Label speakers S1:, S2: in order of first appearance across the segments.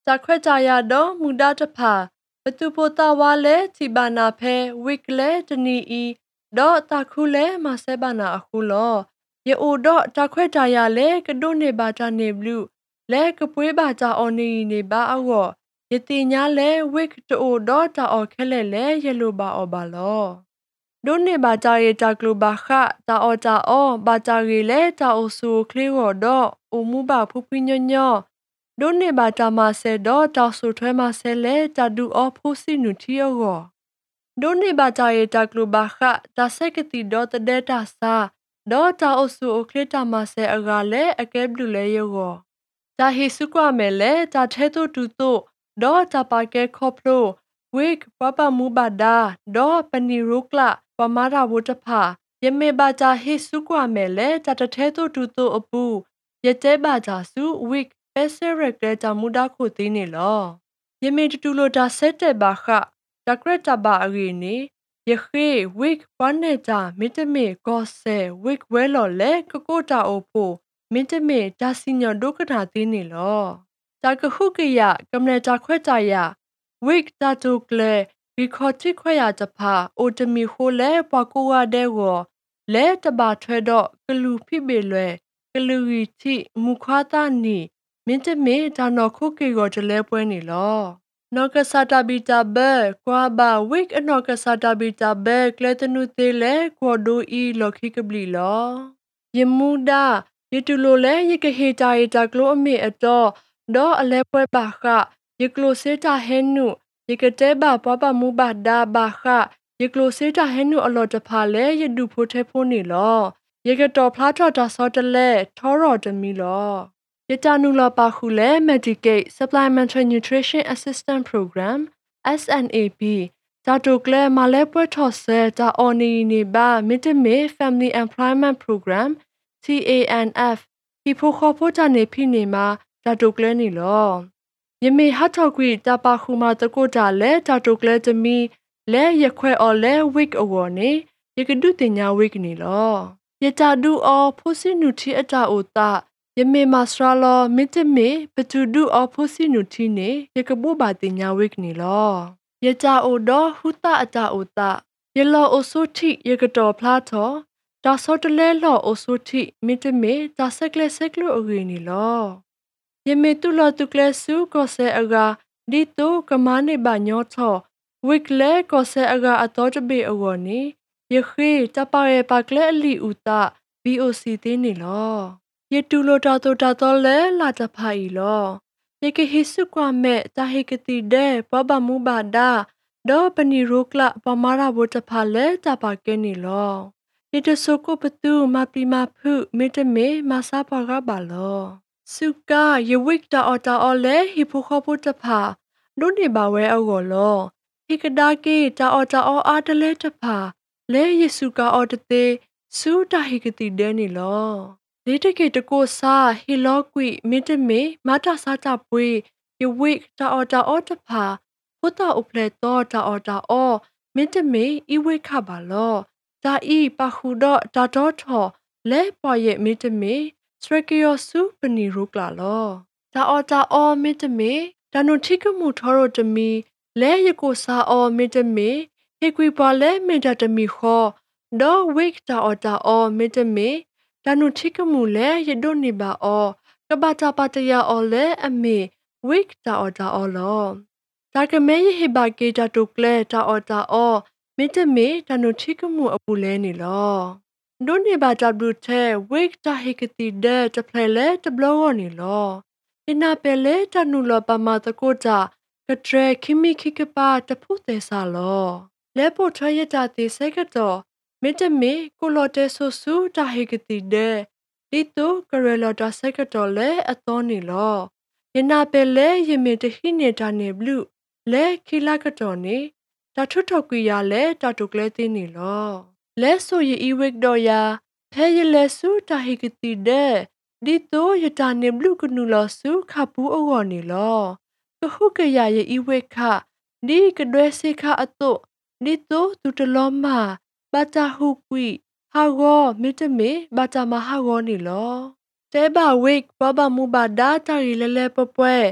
S1: တာခွဲကြရတော့မူဒါတဖာဘသူပိုတာဝါလဲစီဘာနာဖဲဝိကလဲတနီဤဒေါ်တာခုလဲမဆဲဘာနာအခုလောယေအိုတော့တာခွဲကြရလဲကဒိုနေဘာတာနေဘလူလဲကပွေးဘာတာအော်နေနေဘာအောယေတိညာလဲဝိကတိုတော့တာအော်ခဲလဲလဲယေလိုဘာအော်ဘာလောဒိုနေဘာတာရေတာကလိုဘာခတာအော်တာအော်ဘာတာရီလဲတာအိုဆူခလီရောတော့အိုမူဘာဖူဖီညညောဒိုနေဘာတာမဆဲတော့တာဆူထွဲမဆဲလဲတာဒူအော်ဖိုစီနူတီယောဒိုနေဘာတာရေတာကလိုဘာခတာဆက်ကတိတော့တတဲ့တာစာတော့တာအိုဆူအိုခလီတာမဆဲအကလဲအကဲဘလူလဲယောတာဟီစုကွာမဲလဲတာထဲတူတူတော့တာပါကဲခေါပလိုဝိကပပမူဘာဒါတော့ပနီရိုကလာပမာရာဝတဖာယမေဘာတာဟီစုကွာမဲလဲတာတထဲတူတူတော့အပူယတဲဘာတာစုဝိကပဲဆရက်ကဲတာမူဒါခုသေးနေလောယမေတူလိုတာဆက်တဲ့ဘာခတကရတဘာအရီနေယခေဝိကပနေတာမီတမေကောဆဲဝိကဝဲလော်လဲကကိုတာအိုဖိုမင်းတမေတာစီညောဒုက္ခတာသေးနေလောတာကခုကရကမ္နတာခွဲတာရဝိကတာတုကလေဘီခေါတိခွဲရတဖာအိုတမီခိုလဲပွားကိုဝတဲ့ကိုလဲတဘာထွဲတော့ကလူဖိပေလွဲကလူရီတိမူခွာတာနီမင်းတမေဒါနော်ခုကေကိုတလဲပွဲနေလောနောကဆာတာဘီတာဘဲကွာဘာဝိကအနောကဆာတာဘီတာဘဲကလေတနုသေးလဲကွာဒိုဤလော်ခိကပလီလောယမူဒါယေတူလိုလဲယေကဟေတာယေတာကလိုအမေအတော့ဒေါ်အလဲပွဲပါခယေကလိုစေတာဟဲနုယေကတဲဘာပပမူဘာဒါဘာခယေကလိုစေတာဟဲနုအလော်တဖာလဲယေဒူဖိုထဲဖိုးနေလောယေကတော်ဖလားတော်တာစောတလဲထောရော်တမီလောယေတာနူလောပါခုလဲ Medicaid Supplementary Nutrition Assistance Program SNAP တာတိုကလဲမလဲပွဲထော်ဆဲတာအော်နီနေဘာမစ်တမေ Family Employment Program TANF ဒီဖိုခေါ်ဖို့တာနေဖိနေမှာတာတိုကလဲနေလောယမေဟတ်ထော်ကွီတာပါခုမာတကိုတာလဲတာတိုကလဲတမီလဲရခွဲအော်လဲဝိကအော်နေယကဒုတင်ညာဝိကနေလောယတာဒူအော်ဖိုစီနူတီအတာအိုတာယမေမစရာလောမစ်တမေပတူဒူအော်ဖိုစီနူတီနေယကဘူဘာတင်ညာဝိကနေလောယတာအိုတော့ဟူတာအတာအိုတာယလောအိုဆိုတီယကတော်ဖလားတော်တာစောတလဲလောအိုဆိုတီမစ်တမေတာဆက်ကလက်ဆက်လို့အဂီနီလောယမေတူလောတူကလဆူကိုဆေအဂါဒီတိုကမနေဘာညောထောဝိကလေကိုဆေအဂါအတော်တဘေအဝနီယခေတပါရပါကလေအလီဥတာ VOC သေးနေလောယတူလိုတာတိုတာတော်လဲလာတဖိုင်လောယကဟိစုကွာမဲ့တာဟိကတိတဲ့ပပမူဘာဒါဒေါ်ပနီရိုကလာပမာရာဘတဖာလဲတပါကဲနေလောယတဆုကိုပတူမပီမဖုမေတမေမဆာပါကပါလောစုကာယဝိကတာအော်တာအော်လဲဟိဖိုခေါပုတဖာဒုနေပါဝဲအော်လောဟိကဒါကေတာအော်တာအော်အားတလဲတဖာလဲယေစုကာအော်တသေးစူတာဟိကတိဒဲနေလောဒေတကေတကိုစာဟီလောကွီမေတမေမာတာစာတာပွေယဝိကတာအော်တာအော်တဖာဖုတာဥပလေတော့တာအော်တာအော်မေတမေဤဝိခပါလောဒါဤပါခုတော့ဒါတော့ထော်လဲပွားရဲ့မေတမေစရကယောစုပနီရုကလာလောဒါအော်တာအော်မေတမေဒါနုထိကမှုထောရတမီလဲယကိုစာအော်မေတမေဟေကွီပါလဲမေတတမီခောဒေါ်ဝိကတာအော်တာအော်မေတမေဒါနုထိကမှုလဲယဒိုနေပါအော်ကဘာတာပတယာအော်လဲအမေဝိကတာအော်တာအော်လောဒါကမဲယဟေဘာကေတာတုကလဲတာအော်တာအော်မေတမေဒါနုထိကမှုအပူလဲနေလောဒိုနေဘာတာဘလူထဲဝိကတာဟေကတိတဲ့တဖလဲလဲတဘလောနေလောအနာပလဲတနုလောပမာတကိုတာကထရခိမီခိကပါတဖုသေးစာလောလဲပိုထရရတာတေစကတော်မေတမေကိုလော်တဲဆူဆူတာဟေကတိတဲ့ဒီတိုကရလော်တာစကတော်လဲအတော်နေလောယနာပလဲယမေတဟိနေတာနေဘလူလဲခိလာကတော်နေတာထွတ်တော်ကွေရလဲတာတုကလဲတင်းနေလောလဲဆိုရဤဝိကတော်ယာဖဲရလဲဆူတာဟိကတိတဲ့ဒီတိုယတာနေဘလူကနူလောဆူခပူအော်နေလောကဟုကရရဲ့ဤဝိခဒီကဒွဲစေခအတုဒီတိုသူတလောမဘာတာဟုကွီဟာဂောမေတမေဘာတာမဟာဂောနေလောတဲဘာဝိကပပမူဘာဒါတာရီလဲလဲပပွဲ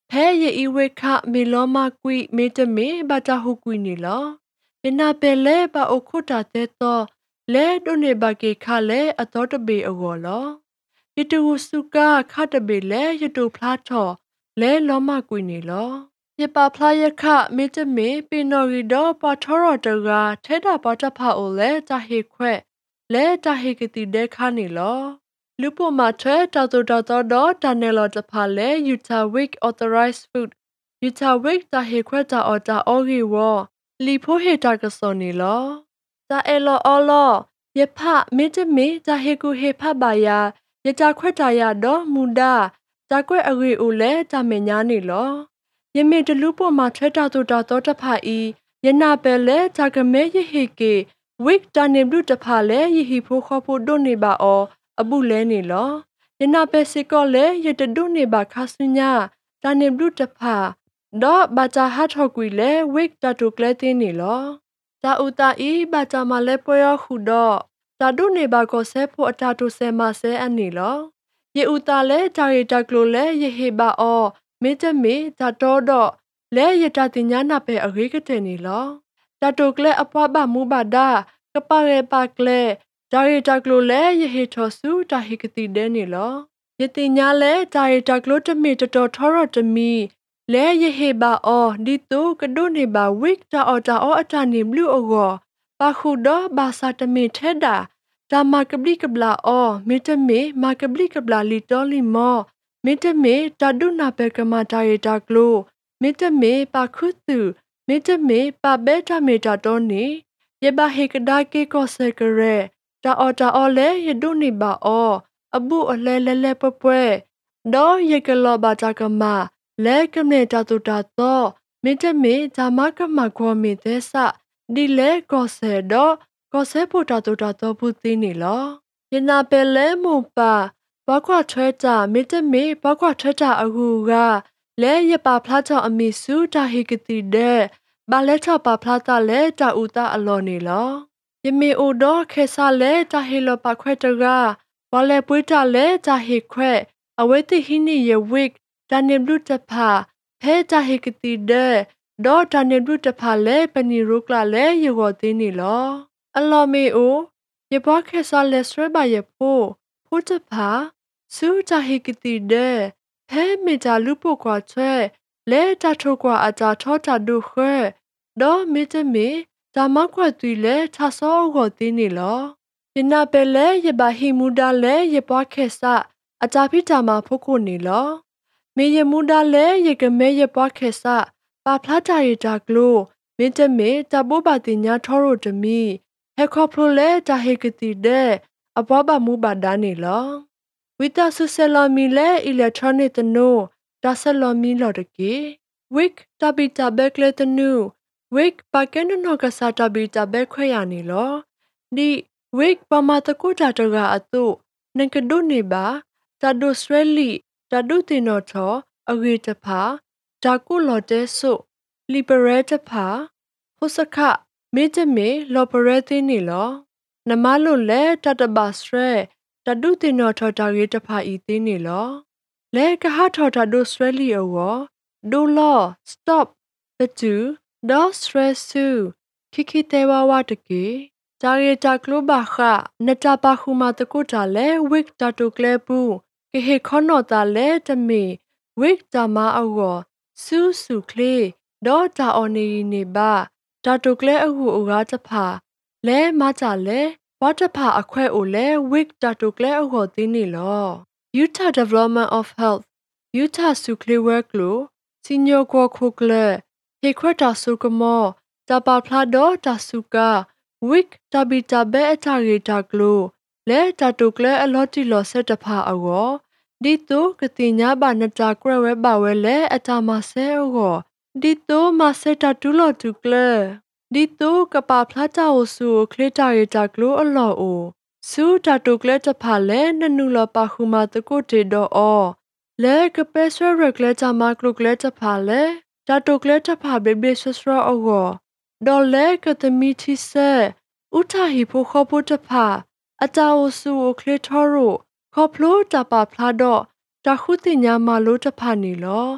S1: แพ้ยอีเวคะเมลอมากุยเมจเมบาจาฮุกุยนี่ลอยนาเปเลบาโอคุตาเตโตလဲဒုနေဘကေခလဲအတော်တပေအောလောယတူစုကခတ်တပေလဲယတူဖလားထော်လဲလောမကွေနေလောယပဖလားယခမေတမေပင်နော်ရီတော့ပထောရတကထဲတာပတဖအိုလဲတဟေခွဲ့လဲတဟေကတိတဲ့ခါနေလောလူပေါ်မှာထဲတောက်တော့တနယ်လောတဖလဲ Utah Week Authorized Food Utah Week တဟေခွဲ့တာအော်တာအော်ဂီဝလီဖိုဟေတာကစောနေလောတာအဲလောအော်လောယဖမေတမေတာဟေကူဟေဖပါယာယတာခွက်တာရတော့မူဒါတာကွဲ့အဂေဦးလဲတာမညာနေလောယမေတလူပေါ်မှာထွဲတာတော့တဖာဤယနာပဲလဲတာကမဲယဟေကေဝိကတာနေဘလူတဖာလဲယဟီဖိုခေါဖိုဒိုနေပါအောအပုလဲနေလောယနာပဲစကောလဲယတဒုနေပါခါဆုညာတာနေဘလူတဖာတော့ဘာတာဟာထော်ကွေလဲဝိကတာတုကလဲတင်းနေလောတာဥတာဤဘာတာမလဲပွဲရခုတော့တာဒုနေပါကိုဆဲဖို့အတာတုဆဲမဆဲအနေလောယေဥတာလဲတာရီတကလိုလဲယေဟေပါအောမေတမေတာတော်တော့လဲယတာတင်ညာနာပဲအဂေကတဲ့နေလောတာတုကလဲအပွားပါမူပါဒါကပရဲပါကလဲတာရီတကလိုလဲယေဟေထောစုတာဟေကတိတဲ့နေလောယတင်ညာလဲတာရီတကလိုတမေတတော်ထောရတမီလဲယဟေဘာအောဒီတုကဒုနေဘာဝိကတာအောတာအောအတာနေဘလူအောပါခုတော့ဘာစာတမေထဲတာဒါမကပလိကပလာအောမေတမေမကပလိကပလာလီတော်လီမောမေတမေတဒုနာဘေကမတာရတာကလိုမေတမေပါခုတုမေတမေပါဘေတာမေတာတော်နေယေဘာဟေကဒါကေကောဆကရဲတာအောလဲယဒုနေဘာအောအပုအလဲပပွဲဒေါ်ယေကလောဘာတာကမလဲကမေတာတူတာတော့မေတမေဇာမကမကောမေသက်စဒီလဲကောဆဲတော့ကောဆဲဖို့တာတူတာတော့ဘူးသိနေလောယနာပဲလဲမူပါဘကွာထွဲတာမေတမေဘကွာထွဲတာအကူကလဲရပါဖလားချောအမီစုတာဟေကတိတဲ့ဘာလဲချောပါဖလားတာလဲတာဥတာအလောနေလောယမေအိုတော့ခေဆာလဲတာဟေလောပါခွဲတကဘာလဲပွေးတာလဲတာဟေခွဲအဝဲတိဟိနီယဝိကတာနေဘလူတဖာဖဲတာဟေကတိတဲ့ဒေါ်တာနေဘလူတဖာလဲပနီရုကလာလဲယောသိနေလောအလောမေအိုယဘခေဆာလဲစရဘယဖိုတဖာစူတာဟေကတိတဲ့ဖဲမေတာလူပုကွာချဲလဲတာထိုကွာအတာထောတာဒုခွဲဒေါ်မေတမေဒါမကွာတူလဲထဆောယောသိနေလောယနာပဲလဲယဘဟီမူဒါလဲယဘခေဆာအတာဖိတာမှာဖို့ကိုနေလောမေယမူဒါလဲယကမဲယဘခေဆာပါဖလာတာရတာကလိုမင်းတမေတဘောပါတင်ညာထောရိုတမီဟေခေါပလိုလဲတာဟေကတိတဲ့အဘောပါမူပါဒါနေလောဝီတာဆူဆယ်လမီလဲအီလက်ထရောနစ်တနိုတာဆယ်လမီလော်တကေဝိကတဘီတာဘက်လက်တနူဝိကပါကန်နောကစားတဘီတာဘက်ခွဲရနေလောဒီဝိကပမာတကုတာတကအတုနင်ကဒုနေပါတဒုစရလီတဒုတင်တော်ထောအဂေတဖာဒါကုလော်တဲဆုလီဘရဲတဖာဟုစခမေတမေလော်ပရဲသိနေလောနမလို့လဲတတဘစရဲတဒုတင်တော်ထောတာရေတဖာဤသိနေလောလဲကဟထောတာဒုစရလီအောဒိုလော stop တတူဒေါ်စရဆူခိတေဝဝတကေတာရီတာကလိုဘာခနတာပါခုမာတကုတာလဲဝိကတာတုကလဲပူကေဟေခေါနောတာလဲတမေဝိကတာမအောစူးစုကလေဒေါ်တာအော်နေနေပါတာတုကလဲအဟုအကားတဖာလဲမကြလဲဝတ်တဖာအခွဲ့အိုလဲဝိကတာတုကလဲအဟုသိနေလော Utah Development of Health Utah စုကလေဝဲကလိုစီညိုကိုခုကလေဟေခွတ်တာစုကမောတပါဖလာတော့တာစုကဝိကတဘီတဘဲအတာရီတာကလိုလဲတာတုကလဲအလော်တီလော်ဆက်တဖာအောဒီတုကတိညာဘာနတာကရဝဲဘာဝဲလဲအတာမဆဲအောဒီတုမဆဲတာတူလော်တူကလဲဒီတုကပါဖလာတာအိုဆူခလေတာရီတာကလိုအလော်အိုစူတာတုကလဲတဖာလဲနနူလော်ပါခုမာတကုတေတော့အောလဲကပဲဆွဲရကလဲတာမကလုကလဲတဖာလဲတာတုကလဲတဖာဘေဘေဆွဆွအောဒေါ်လဲကတမီတီဆဲဥထာဟီဖိုခေါပိုတဖာအတာအိုဆူခလေထောရိုခေါပလိုတပါဖလာတော့တခုတင်ညာမလို့တဖာနေလော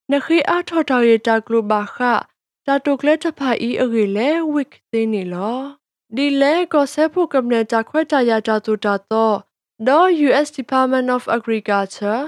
S1: နခိအားထော်တော်ရတာဂလိုဘာခတာတိုကလက်တဖာဤအရေလဲဝစ်သေးနေလောဒီလဲကောဆဲဖို့ကမ္ဘာတာခွဲတာရတာတူတာတော့ဒေါ် US Department of Agriculture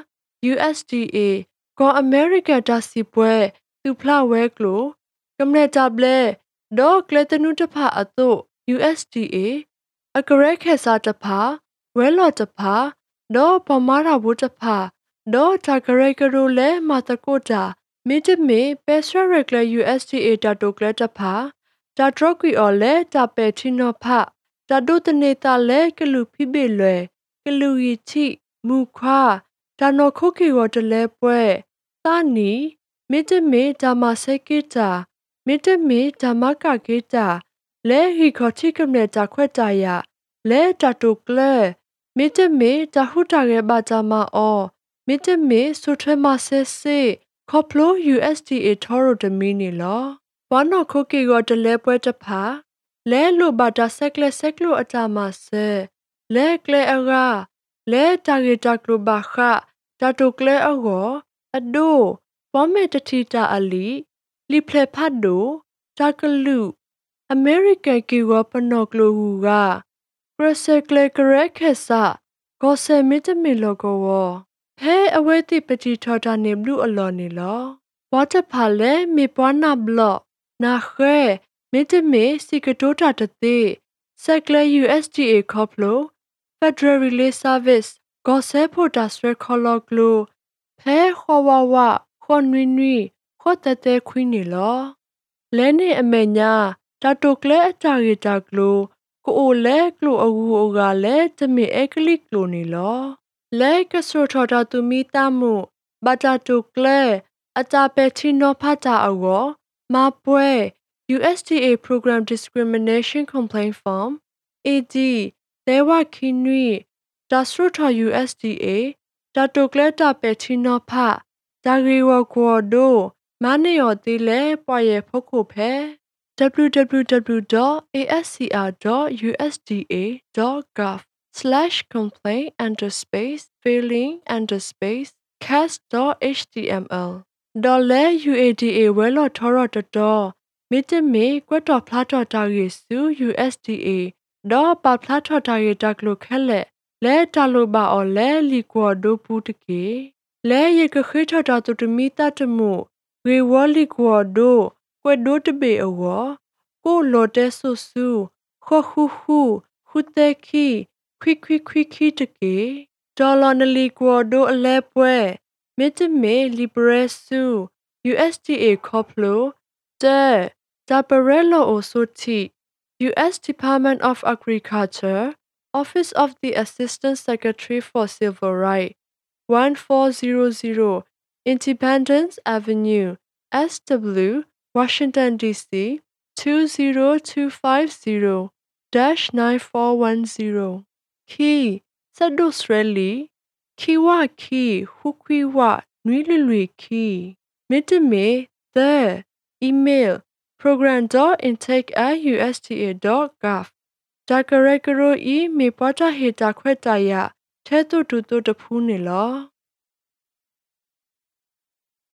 S1: USDA ကော America တာစီပွဲသူဖလာဝဲကလိုကမ္ဘာတာဘလဲဒေါ်ကလက်တနုတဖာအတော့ USDA အကရဲခဲစားတဖာဝဲလော်တဖာဒေါ်ပမာရာဘူးတဖာဒေါ်တာဂရဲကရိုလဲမာတကိုတာမိတမေပဲစရရက်လဲ USDA တာတိုကလက်တဖာတာဒရကွီအော်လဲတာပဲချီနောဖတာဒိုတနေတာလဲကလူဖိဘေလွယ်ကလူရီချိမူခွာတာနော်ခုကီရောတလဲပွဲသာနီမိတမေဓမ္မဆေကေတာမိတမေဓမ္မကကေတာလဲဟီခေါချိကမနဲ့တာခွဲတာရလဲတာတိုကလဲမိတမေတာဟုတာရဲ့ဘာတာမအောမိတမေဆူထွဲမဆေဆေခေါပလို USDA ထော်ရိုတမီနီလောဝါနော်ခုကီရောတလဲပွဲတဖာလဲလိုဘာတာဆက်လက်ဆက်လိုအတာမဆဲလဲကလဲအရာလဲတာဂီတာကလိုဘာခတာတိုကလဲအောအဒိုဘောမေတတီတာအလီလီဖလက်ဖတ်ဒိုတာကလူအမေရိကန်ကီရောပနော်ကလိုဟူကပရစကလေကရဲခက်ဆာဂေါ်ဆယ်မီတမီလောကောဝဟဲအဝဲတိပတိထော်တာနေဘလူအလော်နေလောဝါတဖာလဲမေပွားနာဘလော့နာခဲမီတမီစီကတိုတာတတိဆက်ကလေ USDA ခေါပလို Federal Relay Service ဂေါ်ဆဲဖို့တာဆွဲခေါ်လောကလိုဖဲခေါ်ဝဝခေါ်နွီနွီခေါ်တတဲခွင်းနေလောလဲနေအမေညာတာတိုကလဲအတာရီတာကလိုကိုအိုလဲကလိုအကူအိုကလဲတမီအကလိကလိုနေလောလဲကဆရထော်တာသူမီတမှုဘာတာတိုကလဲအတာပဲချီနောဖတာအောမပွဲ USDA Program Discrimination Complaint Form AD လဲဝခီနွီတာဆရထော် USDA တာတိုကလဲတာပဲချီနောဖဒါဂရီဝကောဒိုမနေယောတိလဲပွားရဖုတ်ခုဖဲwww.ascr.usda.gov/complaint_filling_cast.html ဒေါ်လဲ UADA ဝဲလော်ထော်ရတတော်မိတမေကွတ်တော်ဖလားတော်တာရီစု USDA ဒေါ်ပါဖလားတော်တာရီတကလုခဲလက်လဲတလိုပါအော်လဲလီကွာဒိုပူတကေလဲရကခိထတာတူတမီတတ်မှုရေဝလီကွာဒိုကွဲ့ဒိုတဘေအောကိုလိုတဲဆူဆူခေါ်ခုတဲခီခွိခီတကေဒေါ်လာနလီကွာဒိုအလဲပွဲမစ်တမေလီဘရက်ဆူ USDA ခေါပလိုတဲဒါပရဲလိုအိုဆိုတီ US Department of Agriculture Office of the Assistant Secretary for Civil Rights 1400 Independence Avenue SW Washington DC 20250-9410 Key စဒုစရလီခီဝခီဟုခွီဝနွီလွီခီမစ်တမေ the email program.intake@usda.gov ဒါကရကရိုဤမေပွားတာဟေတာခွဲတာရထဲတူတူတဖူးနေလော